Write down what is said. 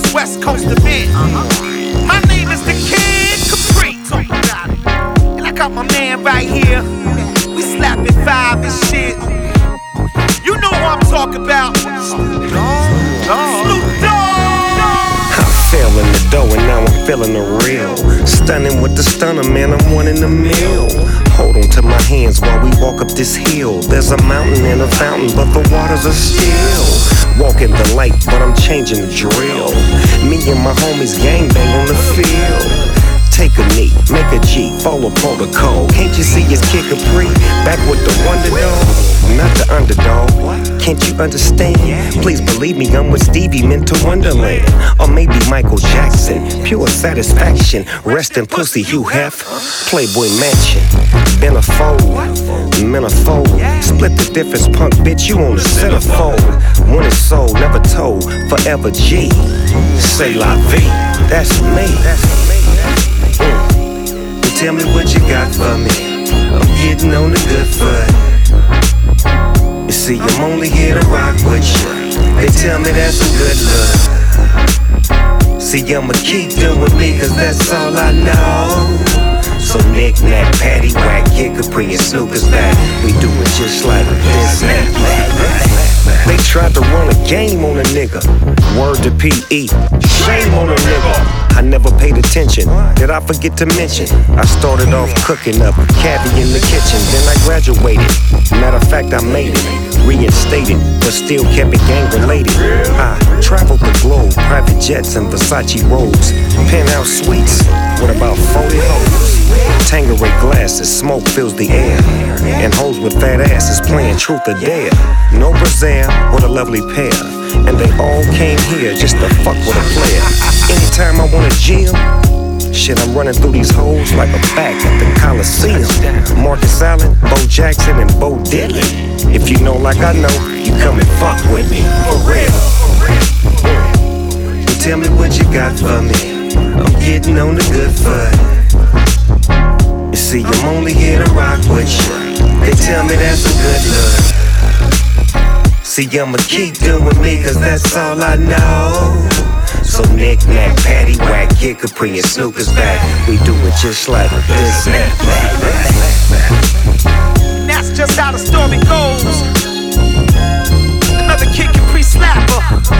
West Coast event. My name is the Kid Capri. And I got my man right here. We slapping 5 and shit. You know who I'm talking about. Snoop Dogg. I fell in the dough and now I'm feeling the real. Stunning with the stunner, man, I'm one in a mil. Hold on to my hands while we walk up this hill. There's a mountain and a fountain, but the waters are still. Walking the light, but I'm changing the drill. Me and my homies gangbang on the field. Take a knee, make a G, follow protocol. Can't you see it's Kid Capri, back with the wonder dog? Not the underdog, can't you understand? Please believe me, I'm with Stevie, Mental Wonderland. Or maybe Michael Jackson, pure satisfaction. Rest in pussy, Hugh Hef, Playboy Mansion. Been a fold, manifold. Split the difference, punk bitch, you on the centerfold. When it's sold, never told, forever G. Say la vie, that's me. Tell me what you got for me. I'm getting on the good foot. You see, I'm only here to rock with you. They tell me that's a good look. See, I'ma keep doing me, cause that's all I know. So knick-knack, paddywhack, Kid Capri and Snoop is back. We do it just like this and that. They tried to run a game on a nigga. Word to P.E. Shame on a nigga. I never paid attention, did I forget to mention? I started off cooking up cabbie in the kitchen, then I graduated. Matter of fact, I made it, reinstated, but still kept it gang related. I traveled the globe, private jets and Versace robes, penthouse suites with about 40 hoes. Tangeray glasses, smoke fills the air, and hoes with fat asses playing truth or dare. No Brazil, what a lovely pair. And they all came here just to fuck with a player. Anytime I want a gym, shit, I'm running through these hoes like a back at the Coliseum. Marcus Allen, Bo Jackson, and Bo Diddley. If you know like I know, you come and fuck with me, for real. You tell me what you got for me. I'm getting on the good foot. You see, I'm only here to rock with you. They tell me that's a good look. See, I'ma keep doing me, cause that's all I know. So knick-knack, paddywhack, Kid Capri and Snoop is back. We do it just like this and that. And that's just how the story goes. Another Kid Capri slapper.